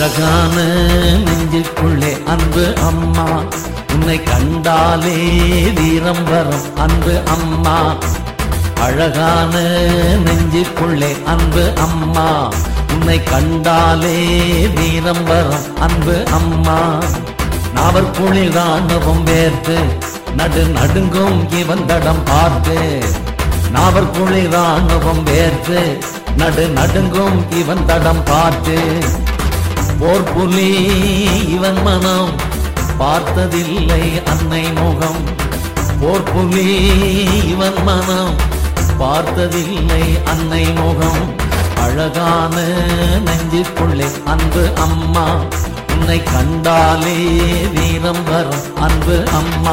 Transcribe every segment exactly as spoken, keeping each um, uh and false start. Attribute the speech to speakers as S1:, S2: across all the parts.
S1: அழகான நெஞ்சுக்குள்ளே அன்பு அம்மா, உன்னை கண்டாலே வீரம் வரும் அன்பு அம்மா. அழகான நெஞ்சுக்குள்ளே அன்பு அம்மா, உன்னை கண்டாலே வீரம் வரும் அன்பு அம்மா. நாவற்குளிர் ராணுவம் வேர்த்து நடு நடுங்கும் இவன் தடம் பார்த்து, நாவற்குளிர் ராணுவம் வேர்த்து நடு நடுங்கும் இவன் தடம் பார்த்து. போர் புலி இவன் மனம் பார்த்ததில்லை அன்னை முகம், போர் புலி இவன் மனம் பார்த்ததில்லை அன்னை முகம். அழகான நெஞ்சுக்குள்ளே அன்பு அம்மா, உன்னை கண்டாலே வீரம் வரும் அன்பு அம்மா.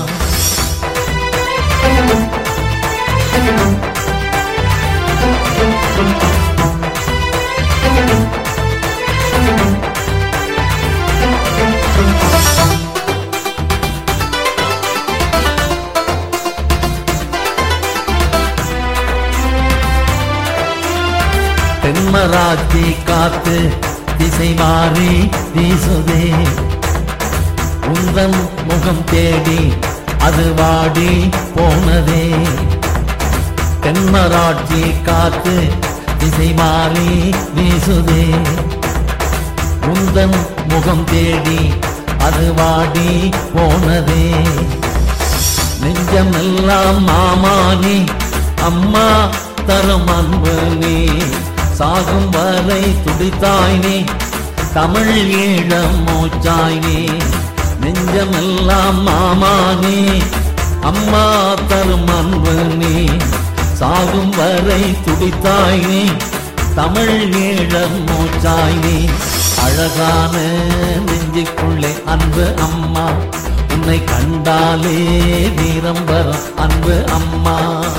S1: தென்மராட்சி காத்து திசை மாறி வீசுதே, உந்தன் முகம் தேடி அது வாடி போனதே. தென்மராட்சி காத்து திசை மாறி வீசுதே, உந்தன் முகம் தேடி அது வாடி போனதே. நெஞ்சமெல்லாம் மாமானி அம்மா தரும் அன்பு நீ, சாகும் வரை துடித்தாய் நீ, தமிழ் ஈழம் மூச்சாய் நீ. நெஞ்சமெல்லாம் மாமானி அம்மா தரும் அன்பு நீ, சாகும் வரை துடித்தாய் நீ, தமிழ் ஈழம் மூச்சாய் நீ. அழகான நெஞ்சுக்குள்ளே அன்பு அம்மா, உன்னை கண்டாலே வீரம் வரும் அன்பு அம்மா.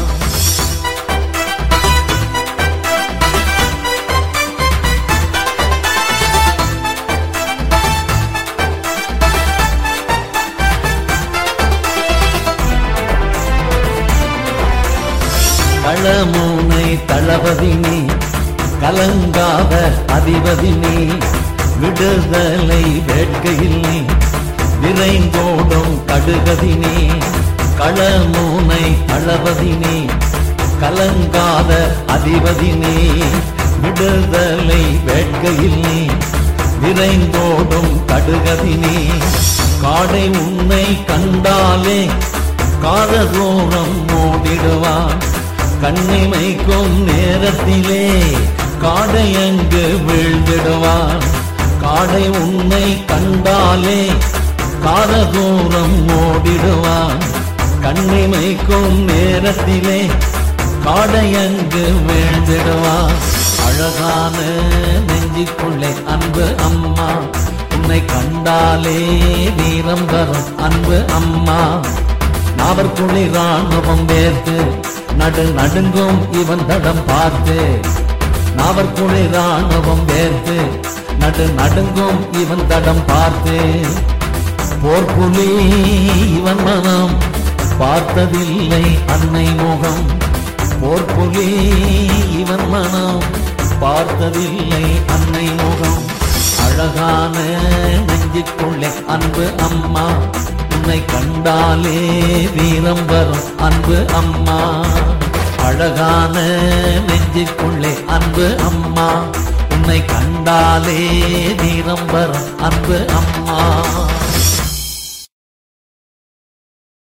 S1: களமுனை தளபதி நீ, கலங்காத அதிபதி நீ, விடுதலை வேட்கையில் நீ விரைந்தோடும் கடுகதி நீ. களமுனை தளபதி நீ, கலங்காத அதிபதி நீ, விடுதலை வேட்கையில் நீ விரைந்தோடும் கடுகதி நீ. காடை உன்னை கண்டாலே காததோரம் ஓடிடுவான், கண்ணிமைக்கும் நேரத்திலே காடை அங்கு வீழ்ந்திடுவான். காடை உன்னை கண்டாலே காததூரம் ஓடிடுவான், கண்ணிமைக்கும் நேரத்திலே காடை அங்கு வீழ்ந்திடுவான். அழகான நெஞ்சுக்குள்ளே அன்பு அம்மா, உன்னை கண்டாலே வீரம் வரும் அன்பு அம்மா. நாவற்குளிர் ராணுவம் வேர்த்து நடு நடுங்கும் இவன் தடம் பார்த்து, நாவற்குளிர் ராணுவம் வேர்த்து நடு நடுங்கும் இவன் தடம் பார்த்து. போர்ப்புலி இவன் மனம் பார்த்ததில்லை அன்னை முகம், போர்ப்புலி இவன் மனம் பார்த்ததில்லை அன்னை முகம். அழகான நெஞ்சுக்குள்ளே அன்பு அம்மா, உன்னை கண்டாலே வீரம் வரும் அன்பு அம்மா. அழகான நெஞ்சுக்குள்ளே அன்பு அம்மா, உன்னை கண்டாலே வீரம் வரும் அன்பு அம்மா.